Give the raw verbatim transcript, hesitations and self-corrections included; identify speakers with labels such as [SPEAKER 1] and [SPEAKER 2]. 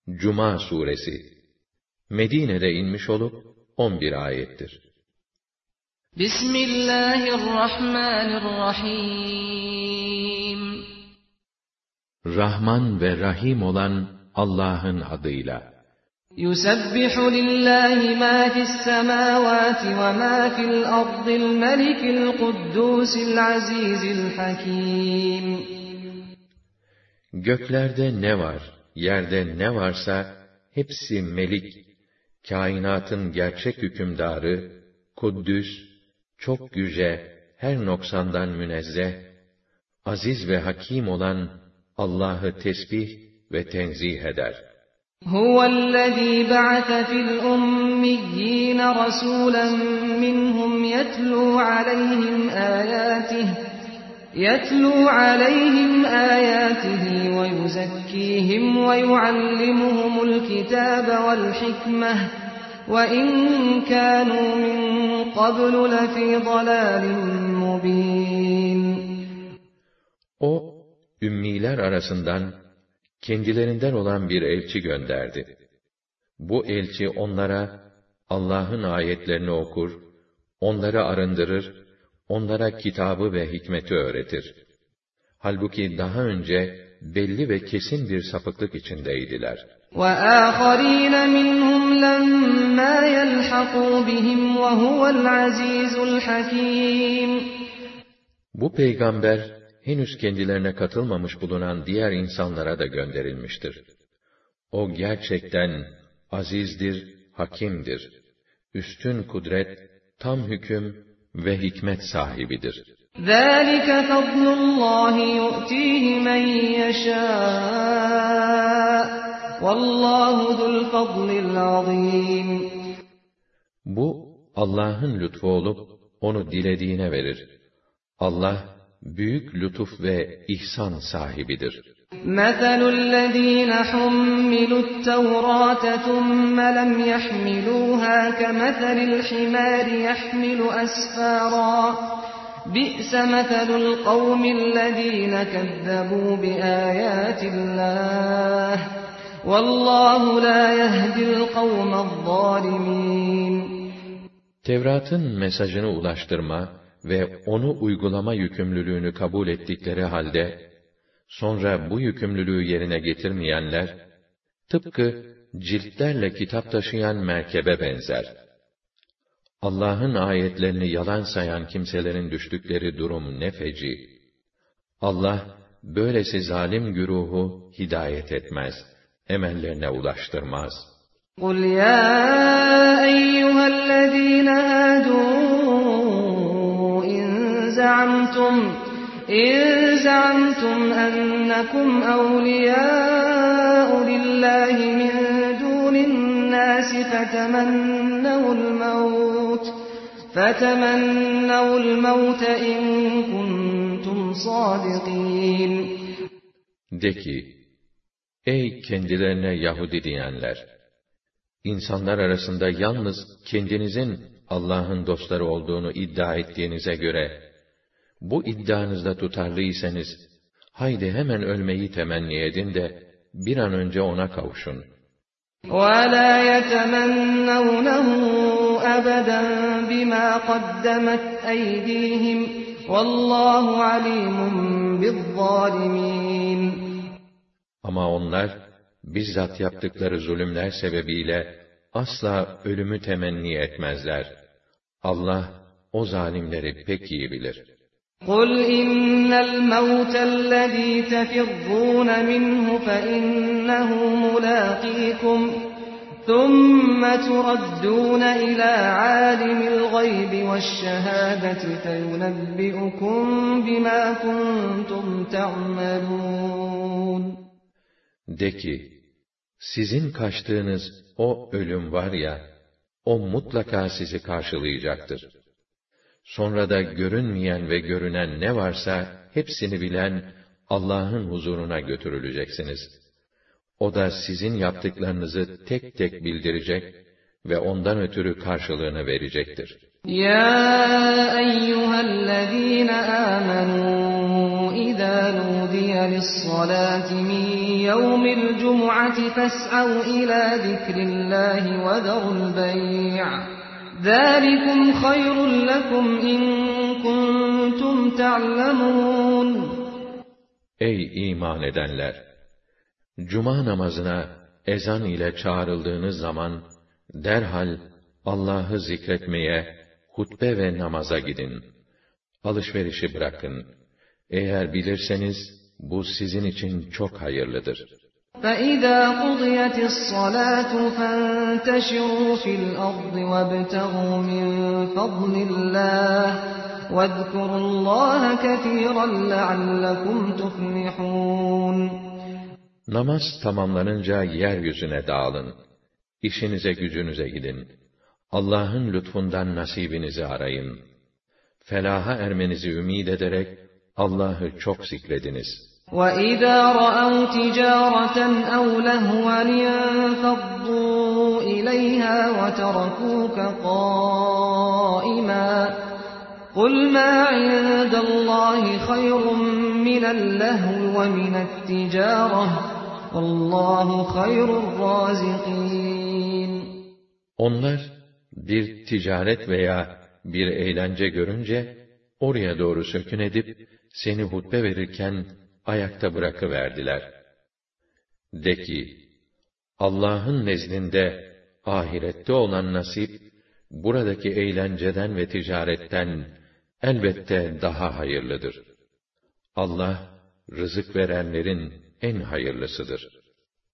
[SPEAKER 1] Cuma suresi Medine'de inmiş olup on bir ayettir.
[SPEAKER 2] Bismillahirrahmanirrahim.
[SPEAKER 1] Rahman ve Rahim olan Allah'ın adıyla.
[SPEAKER 2] Yusebbihu lillahi ma fis semavati ve ma fil ardil melikil kuddusil azizil hakim.
[SPEAKER 1] Göklerde ne var, yerde ne varsa hepsi melik, kainatın gerçek hükümdarı, kuddüs, çok yüce, her noksandan münezzeh, aziz ve hakim olan Allah'ı tesbih ve tenzih eder.
[SPEAKER 2] Huvellezî ba'ase fil ummiyyîne rasûlen minhum yetlû aleyhim âyâtihi يَتْلُو عَلَيْهِمْ آيَاتِهِ وَيُزَكِّيهِمْ وَيُعَلِّمُهُمُ الْكِتَابَ وَالْحِكْمَةَ وَإِنْ كَانُوا مِنْ قَبْلُ لَفِي ضَلَالٍ مُبِينٍ.
[SPEAKER 1] O, ümmiler arasından kendilerinden olan bir elçi gönderdi. Bu elçi onlara Allah'ın ayetlerini okur, onları arındırır, onlara kitabı ve hikmeti öğretir. Halbuki daha önce belli ve kesin bir sapıklık içindeydiler.
[SPEAKER 2] وَآخَرِينَ مِنْهُمْ لَمَّا يَلْحَقُوا بِهِمْ وَهُوَ الْعَزِيزُ الْحَكِيمُ.
[SPEAKER 1] Bu peygamber, henüz kendilerine katılmamış bulunan diğer insanlara da gönderilmiştir. O gerçekten azizdir, hakimdir. Üstün kudret, tam hüküm ve hikmet sahibidir.
[SPEAKER 2] ذَٰلِكَ فَضْلُ اللّٰهِ يُؤْتِيهِ مَنْ يَشَاءُ وَاللّٰهُ ذُو الْفَضْلِ الْعَظِيمِ.
[SPEAKER 1] Bu, Allah'ın lütfu olup, onu dilediğine verir. Allah, büyük lütuf ve ihsan sahibidir.
[SPEAKER 2] مَثَلُ الَّذ۪ينَ حُمِّلُوا التَّوْرَاةَ ثُمَّ لَمْ يَحْمِلُوهَا كَمَثَلِ الْحِمَارِ يَحْمِلُ أَسْفَارًا بِئْسَ مَثَلُ الْقَوْمِ الَّذ۪ينَ كَذَّبُوا بِآيَاتِ اللّٰهِ وَاللّٰهُ لَا يَهْدِي الْقَوْمَ الظَّالِمِينَ.
[SPEAKER 1] Tevrat'ın mesajını ulaştırma ve onu uygulama yükümlülüğünü kabul ettikleri halde, sonra bu yükümlülüğü yerine getirmeyenler, tıpkı ciltlerle kitap taşıyan merkebe benzer. Allah'ın ayetlerini yalan sayan kimselerin düştükleri durum ne feci. Allah, böylesi zalim güruhu hidayet etmez, emellerine ulaştırmaz.
[SPEAKER 2] قُلْ يَا أَيُّهَا الَّذ۪ينَ هَادُوا اِنْ زَعَمْتُمْ إِنْ زَعَمْتُمْ أَنَّكُمْ أَوْلِيَاءُ لِلَّهِ مِنْ دُونِ النَّاسِ فَتَمَنَّوُا الْمَوْتَ فَتَمَنَّوُا الْمَوْتَ إِنْ كُنْتُمْ صَادِقِينَ.
[SPEAKER 1] De ki, ey kendilerine Yahudi diyenler! İnsanlar arasında yalnız kendinizin Allah'ın dostları olduğunu iddia ettiğinize göre, bu iddianızda tutarlıysanız, haydi hemen ölmeyi temenni edin de, bir an önce ona kavuşun.
[SPEAKER 2] وَلَا يَتَمَنَّوْنَهُ أَبَدًا بِمَا قَدَّمَتْ أَيْدِيهِمْ وَاللّٰهُ عَلِيمٌ بِالظَّالِمِينَ.
[SPEAKER 1] Ama onlar, bizzat yaptıkları zulümler sebebiyle, asla ölümü temenni etmezler. Allah, o zalimleri pek iyi bilir.
[SPEAKER 2] قُلْ إِنَّ الْمَوْتَ الَّذ۪ي تَفِرُّونَ مِنْهُ فَإِنَّهُ مُلَاقِيكُمْ ثُمَّ تُرَدُّونَ إِلَى عَالِمِ الْغَيْبِ وَالشَّهَادَةِ فَيُنَبِّئُكُمْ بِمَا كُنْتُمْ تَعْمَلُونَ.
[SPEAKER 1] De ki, sizin kaçtığınız o ölüm var ya, o mutlaka sizi karşılayacaktır. Sonra da görünmeyen ve görünen ne varsa, hepsini bilen Allah'ın huzuruna götürüleceksiniz. O da sizin yaptıklarınızı tek tek bildirecek ve ondan ötürü karşılığını verecektir.
[SPEAKER 2] Ya eyyühellezîne âmenû إذا نودي للصلاة من يوم الجمعة فاسعوا إلى ذكر الله وذروا البيع ذلكم خير لكم إن كنتم تعلمون.
[SPEAKER 1] Ey iman edenler! Cuma namazına ezan ile çağrıldığınız zaman derhal Allah'ı zikretmeye, hutbe ve namaza gidin. Alışverişi bırakın. Eğer bilirseniz bu sizin için çok hayırlıdır.
[SPEAKER 2] فَإِذَا قُضِيَتِ الصَّلَاةُ فَانْتَشِرُوا فِي الْأَرْضِ وَابْتَغُوا مِنْ فَضْلِ اللَّهِ وَاذْكُرُوا اللَّهَ كَثِيرًا لَعَلَّكُمْ تُفْلِحُونَ.
[SPEAKER 1] Namaz tamamlanınca yeryüzüne dağılın. İşinize gücünüze gidin. Allah'ın lütfundan nasibinizi arayın. Felaha ermenizi ümid ederek Allah'ı çok zikrediniz.
[SPEAKER 2] وَإِذَا رَأَوْا تِجَارَةً أَوْ لَهْوًا انفَضُّوا إِلَيْهَا وَتَرَكُوكَ قَائِمًا قُلْ مَا عِندَ اللَّهِ خَيْرٌ مِنَ اللَّهْوِ وَمِنَ التِّجَارَةِ وَاللَّهُ خَيْرُ الرَّازِقِينَ.
[SPEAKER 1] Onlar bir ticaret veya bir eğlence görünce oraya doğru sökün edip seni hutbe verirken ayakta bırakıverdiler. De ki, Allah'ın nezdinde ahirette olan nasip, buradaki eğlenceden ve ticaretten elbette daha hayırlıdır. Allah, rızık verenlerin en hayırlısıdır.